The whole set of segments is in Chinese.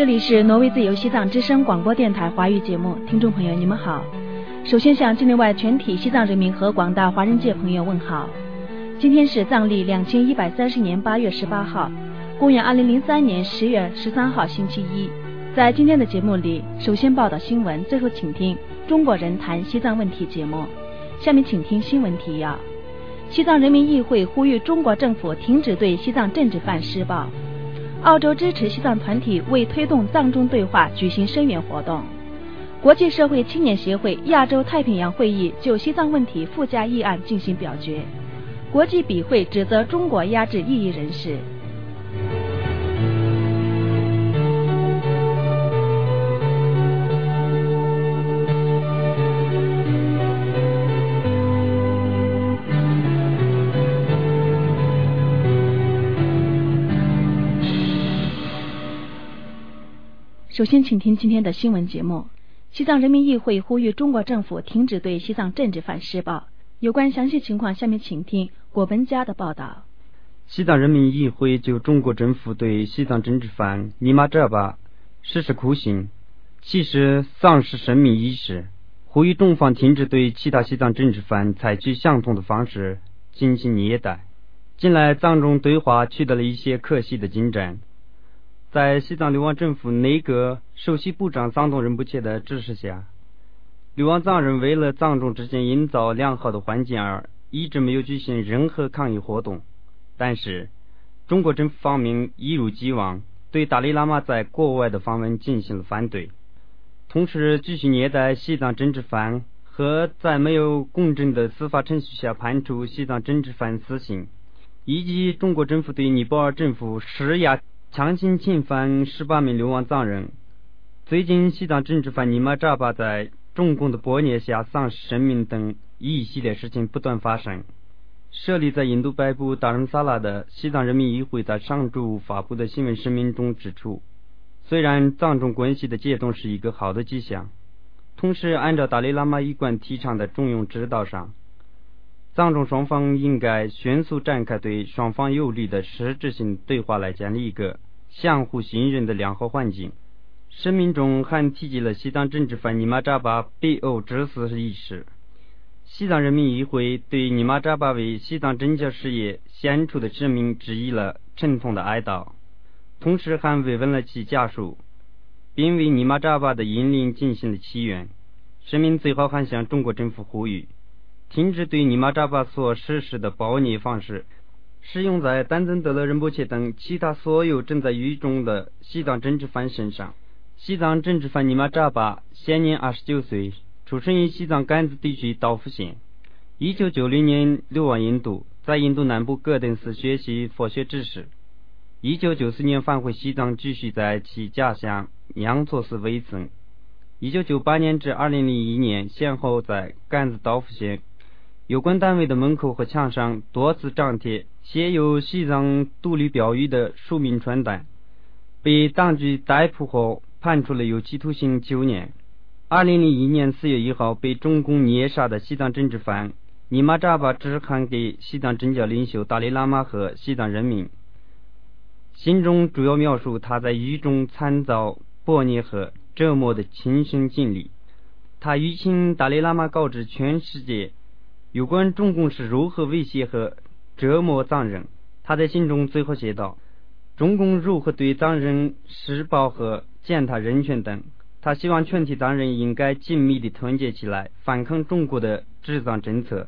这里是挪威自由西藏之声广播电台华语节目，听众朋友你们好。首先向境内外全体西藏人民和广大华人界朋友问好。今天是藏历2130年8月18号，公元2003年10月13号星期一。在今天的节目里，首先报道新闻，最后请听中国人谈西藏问题节目。下面请听新闻提要。西藏人民议会呼吁中国政府停止对西藏政治犯施暴。澳洲支持西藏团体为推动藏中对话举行声援活动。国际社会青年协会亚洲太平洋会议就西藏问题附加议案进行表决。国际笔会指责中国压制异议人士。首先请听今天的新闻节目。西藏人民议会呼吁中国政府停止对西藏政治犯施暴。有关详细情况，下面请听果本家的报道。 西藏人民议会就中国政府对西藏政治犯尼玛扎巴实施酷刑，其实丧失生命意识，呼吁中方停止对其他西藏政治犯采取相同的方式进行虐待。近来藏中对话取得了一些可惜的进展。在西藏流亡政府内阁首席部长桑东仁不切的指示下，流亡藏人为了藏中之间营造良好的环境而一直没有举行任何抗议活动。但是中国政府方面一如既往对达赖喇嘛在国外的访问进行了反对，同时继续虐待西藏政治犯和在没有公正的司法程序下判处西藏政治犯死刑，以及中国政府对尼泊尔政府施压强行侵犯18名流亡藏人。最近西藏政治犯尼玛扎巴在中共的剥削下丧失生命等一系列事情不断发生。设立在印度北部达仁萨拉的西藏人民议会在上周发布的新闻声明中指出，虽然藏中关系的解冻是一个好的迹象，同时按照达赖喇嘛一贯提倡的中庸之道上，藏中双方应该迅速展开对双方有利的实质性对话，来建立一个相互信任的良好环境。声明中还提及了西藏政治犯尼玛扎巴被殴致死一事。西藏人民议会对尼玛扎巴为西藏政教事业献出的生命致以了沉痛的哀悼，同时还慰问了其家属，并为尼玛扎巴的英灵进行了祈愿。声明最后还向中国政府呼吁停止对尼玛扎巴所实施的暴虐方式适用在丹增德勒仁波切等其他所有正在狱中的西藏政治犯身上。西藏政治犯尼玛扎巴现年29岁，出生于西藏甘孜地区道夫县。1990年流亡印度，在印度南部格登斯学习佛学知识。1994年返回西藏，继续在其家乡央措寺为僧。1998年至2001年，先后在甘孜道夫县有关单位的门口和墙上多次张贴写有西藏独立标语的署名传单，被当局逮捕后判处了有期徒刑9年。2001年4月1号被中共虐杀的西藏政治犯尼玛扎巴致函给西藏政教领袖达赖喇嘛和西藏人民，信中主要描述他在狱中惨遭剥削和折磨的亲身经历。他吁请达赖喇嘛告知全世界有关中共是如何威胁和折磨藏人。他在信中最后写道，中共如何对藏人施暴和践踏人权等，他希望全体藏人应该紧密地团结起来，反抗中国的治藏政策。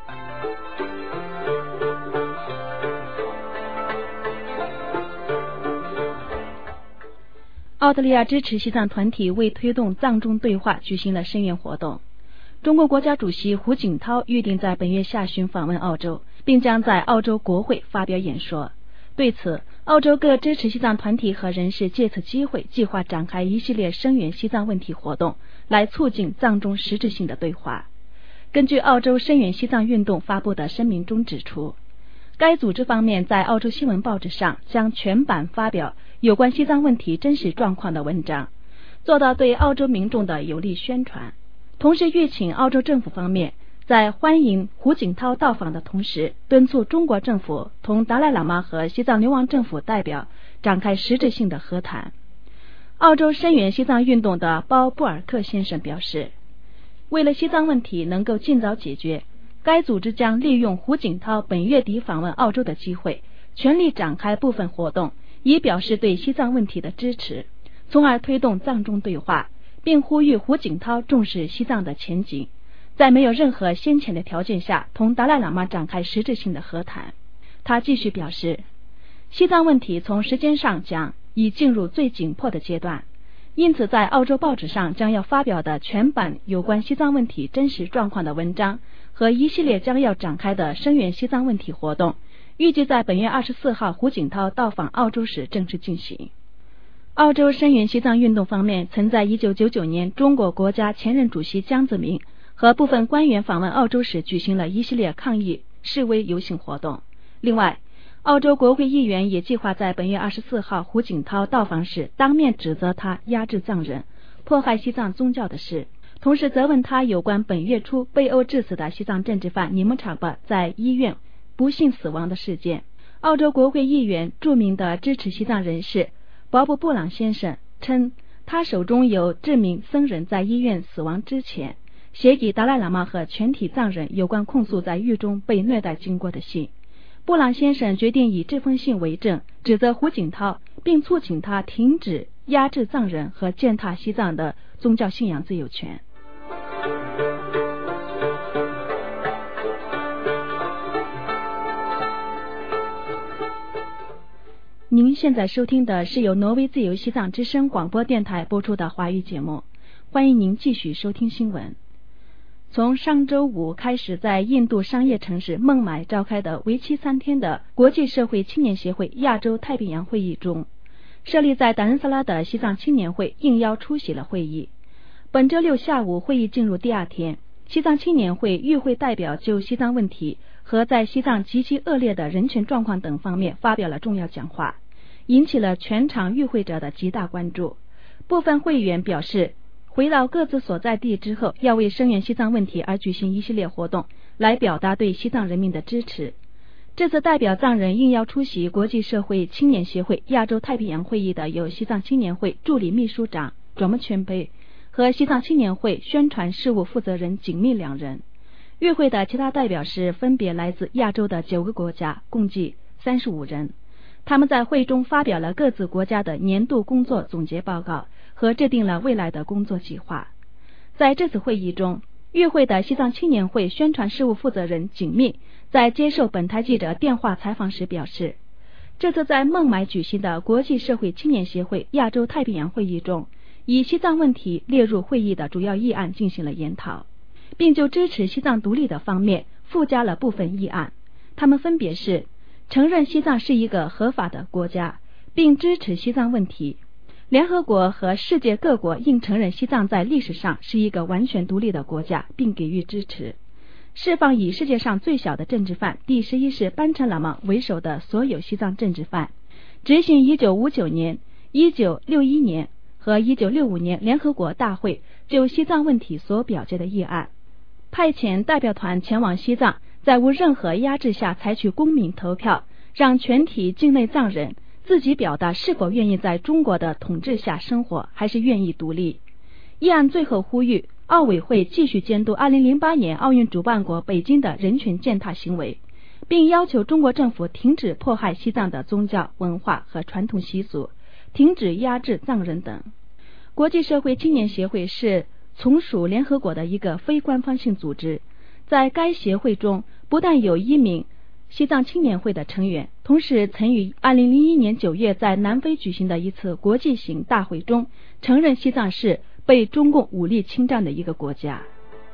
澳大利亚支持西藏团体为推动藏中对话举行了声援活动。中国国家主席胡锦涛预定在本月下旬访问澳洲，并将在澳洲国会发表演说。对此，澳洲各支持西藏团体和人士借此机会计划展开一系列声援西藏问题活动，来促进藏中实质性的对话。根据澳洲声援西藏运动发布的声明中指出，该组织方面在澳洲新闻报纸上将全版发表有关西藏问题真实状况的文章，做到对澳洲民众的有力宣传。同时吁请澳洲政府方面在欢迎胡锦涛到访的同时，敦促中国政府同达赖喇嘛和西藏流亡政府代表展开实质性的和谈。 澳洲声援西藏运动的鲍布尔克先生表示，为了西藏问题能够尽早解决，该组织将利用胡锦涛本月底访问澳洲的机会，全力展开部分活动，以表示对西藏问题的支持，从而推动藏中对话，并呼吁胡锦涛重视西藏的前景，在没有任何先前的条件下同达赖喇嘛展开实质性的和谈。他继续表示，西藏问题从时间上讲已进入最紧迫的阶段，因此在澳洲报纸上将要发表的全版有关西藏问题真实状况的文章和一系列将要展开的声援西藏问题活动，预计在本月24号胡锦涛到访澳洲时正式进行。澳洲声援西藏运动方面曾在1999年中国国家前任主席江泽民和部分官员访问澳洲时举行了一系列抗议示威游行活动。另外，澳洲国会议员也计划在本月24号胡锦涛到访时当面指责他压制藏人、迫害西藏宗教的事，同时责问他有关本月初被殴致死的西藏政治犯尼木查巴在医院不幸死亡的事件。澳洲国会议员著名的支持西藏人士鲍勃·布朗先生称，他手中有这名僧人在医院死亡之前写给达赖喇嘛和全体藏人有关控诉在狱中被虐待经过的信。布朗先生决定以这封信为证，指责胡锦涛，并促请他停止压制藏人和践踏西藏的宗教信仰自由权。您现在收听的是由挪威自由西藏之声广播电台播出的华语节目，欢迎您继续收听新闻。从上周五开始，在印度商业城市孟买召开的为期3天的国际社会青年协会亚洲太平洋会议中，设立在达仁萨拉的西藏青年会应邀出席了会议。本周六下午，会议进入第2天，西藏青年会与会代表就西藏问题和在西藏极其恶劣的人权状况等方面发表了重要讲话，引起了全场与会者的极大关注。部分会员表示，回到各自所在地之后，要为声援西藏问题而举行一系列活动，来表达对西藏人民的支持。这次代表藏人应邀出席国际社会青年协会亚洲太平洋会议的有西藏青年会助理秘书长卓木全培和西藏青年会宣传事务负责人景密2人。与会的其他代表是分别来自亚洲的9个国家，共计35人。他们在会中发表了各自国家的年度工作总结报告和制定了未来的工作计划。在这次会议中，与会的西藏青年会宣传事务负责人景密在接受本台记者电话采访时表示，这次在孟买举行的国际社会青年协会亚洲太平洋会议中，以西藏问题列入会议的主要议案进行了研讨，并就支持西藏独立的方面附加了部分议案。他们分别是承认西藏是一个合法的国家，并支持西藏问题；联合国和世界各国应承认西藏在历史上是一个完全独立的国家，并给予支持；释放以世界上最小的政治犯第11世班禅喇嘛为首的所有西藏政治犯；执行1959年、1961年和1965年联合国大会就西藏问题所表决的议案；派遣代表团前往西藏，在无任何压制下采取公民投票，让全体境内藏人自己表达是否愿意在中国的统治下生活，还是愿意独立。议案最后呼吁奥委会继续监督2008年奥运主办国北京的人权践踏行为，并要求中国政府停止迫害西藏的宗教、文化和传统习俗，停止压制藏人等。国际社会青年协会是从属联合国的一个非官方性组织，在该协会中不但有1名西藏青年会的成员，同时曾于2001年9月在南非举行的一次国际型大会中承认西藏是被中共武力侵占的一个国家。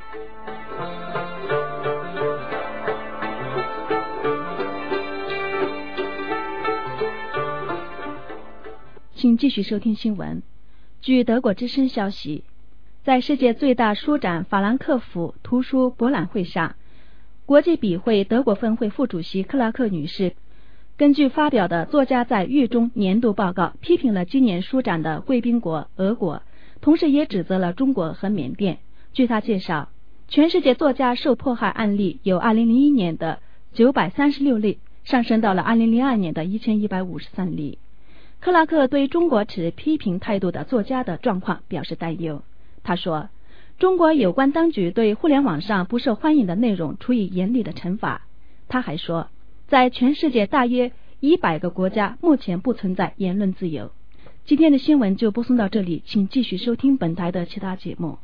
请继续收听新闻。据德国之声消息，在世界最大书展法兰克福图书博览会上，国际笔会德国分会副主席克拉克女士根据发表的作家在狱中年度报告，批评了今年书展的贵宾国俄国，同时也指责了中国和缅甸。据她介绍，全世界作家受迫害案例由2001年的936例上升到了2002年的1153例。 克拉克对中国持批评态度的作家的状况表示担忧。他说，中国有关当局对互联网上不受欢迎的内容处以严厉的惩罚。他还说，在全世界大约100个国家目前不存在言论自由。今天的新闻就播送到这里，请继续收听本台的其他节目。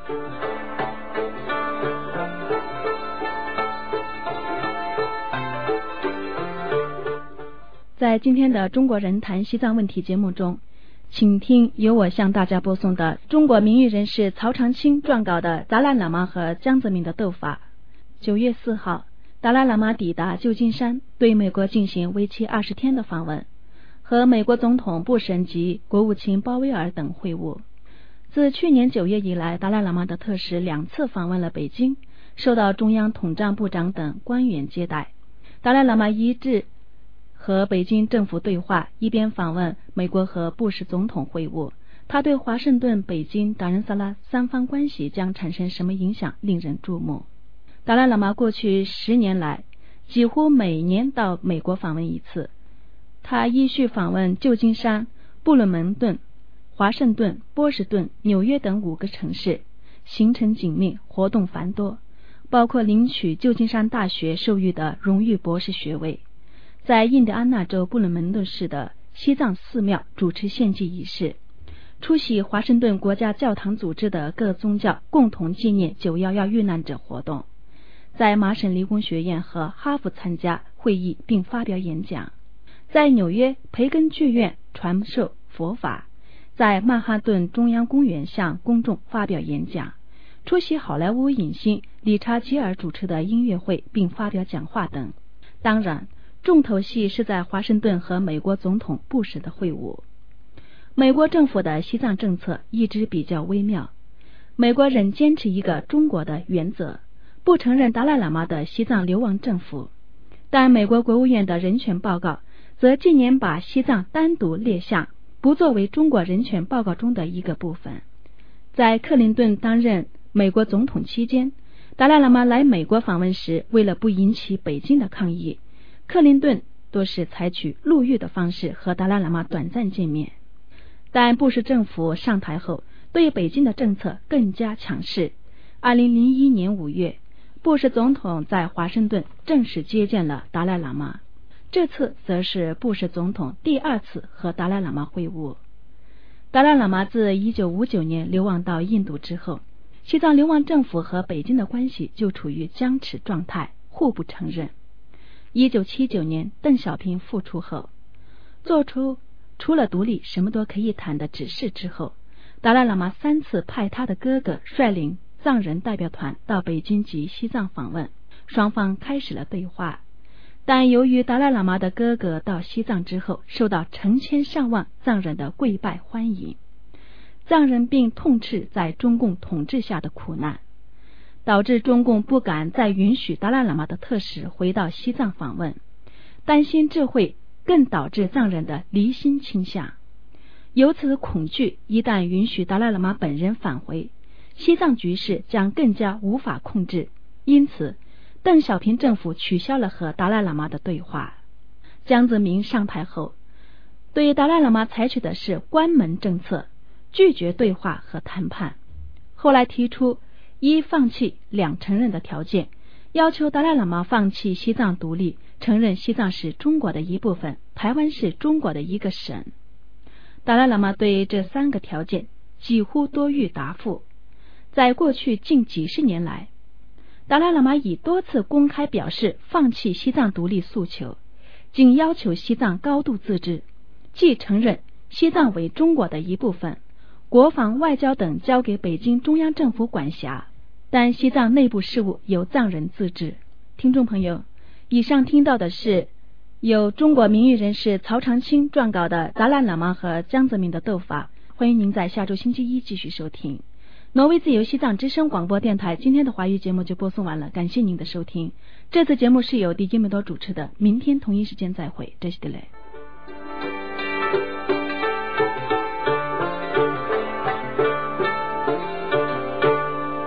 在今天的中国人谈西藏问题节目中，请听由我向大家播送的中国名誉人士曹长青撰稿的达赖喇嘛和江泽民的斗法。9月4号，达赖喇嘛抵达旧金山，对美国进行为期20天的访问，和美国总统布什及国务卿鲍威尔等会晤。自去年9月以来，达赖喇嘛的特使2次访问了北京，受到中央统战部长等官员接待。达赖喇嘛一致和北京政府对话，一边访问美国和布什总统会晤。他对华盛顿、北京、达仁萨拉三方关系将产生什么影响令人注目。达赖喇嘛过去10年来几乎每年到美国访问一次，他依序访问旧金山、布伦蒙顿、华盛顿、波士顿、纽约等5个城市，行程紧密，活动繁多，包括领取旧金山大学授予的荣誉博士学位，在印第安纳州布伦蒙顿市的西藏寺庙主持献祭仪式，出席华盛顿国家教堂组织的各宗教共同纪念911遇难者活动，在麻省理工学院和哈佛参加会议并发表演讲，在纽约培根剧院传授佛法，在曼哈顿中央公园向公众发表演讲，出席好莱坞影星理查基尔主持的音乐会并发表讲话等。当然，重头戏是在华盛顿和美国总统布什的会晤。美国政府的西藏政策一直比较微妙，美国仍坚持一个中国的原则，不承认达赖喇嘛的西藏流亡政府，但美国国务院的人权报告则近年把西藏单独列项，不作为中国人权报告中的一个部分。在克林顿担任美国总统期间，达赖喇嘛来美国访问时，为了不引起北京的抗议，克林顿多是采取陆域的方式和达赖喇嘛短暂见面。但布什政府上台后，对北京的政策更加强势。2001年5月，布什总统在华盛顿正式接见了达赖喇嘛，这次则是布什总统第2次和达赖喇嘛会晤。达赖喇嘛自1959年流亡到印度之后，西藏流亡政府和北京的关系就处于僵持状态，互不承认。1979年邓小平复出后，做出除了独立什么都可以谈的指示之后，达赖喇嘛3次派他的哥哥率领藏人代表团到北京及西藏访问，双方开始了对话。但由于达赖喇嘛的哥哥到西藏之后受到成千上万藏人的跪拜欢迎，藏人并痛斥在中共统治下的苦难，导致中共不敢再允许达赖喇嘛的特使回到西藏访问，担心这会更导致藏人的离心倾向。由此恐惧，一旦允许达赖喇嘛本人返回，西藏局势将更加无法控制，因此邓小平政府取消了和达赖喇嘛的对话。江泽民上台后，对达赖喇嘛采取的是关门政策，拒绝对话和谈判。后来提出一放弃2承认的条件，要求达赖喇嘛放弃西藏独立，承认西藏是中国的一部分，台湾是中国的一个省。达赖喇嘛对这3个条件几乎多予答复。在过去近几十年来，达赖喇嘛已多次公开表示放弃西藏独立诉求，仅要求西藏高度自治，既承认西藏为中国的一部分，国防、外交等交给北京中央政府管辖，但西藏内部事务由藏人自治。听众朋友，以上听到的是由中国名誉人士曹长青撰稿的达赖喇嘛和江泽民的斗法。欢迎您在下周星期一继续收听。挪威自由西藏之声广播电台今天的华语节目就播送完了，感谢您的收听。这次节目是由DJ梅多主持的，明天同一时间再会，这是的嘞。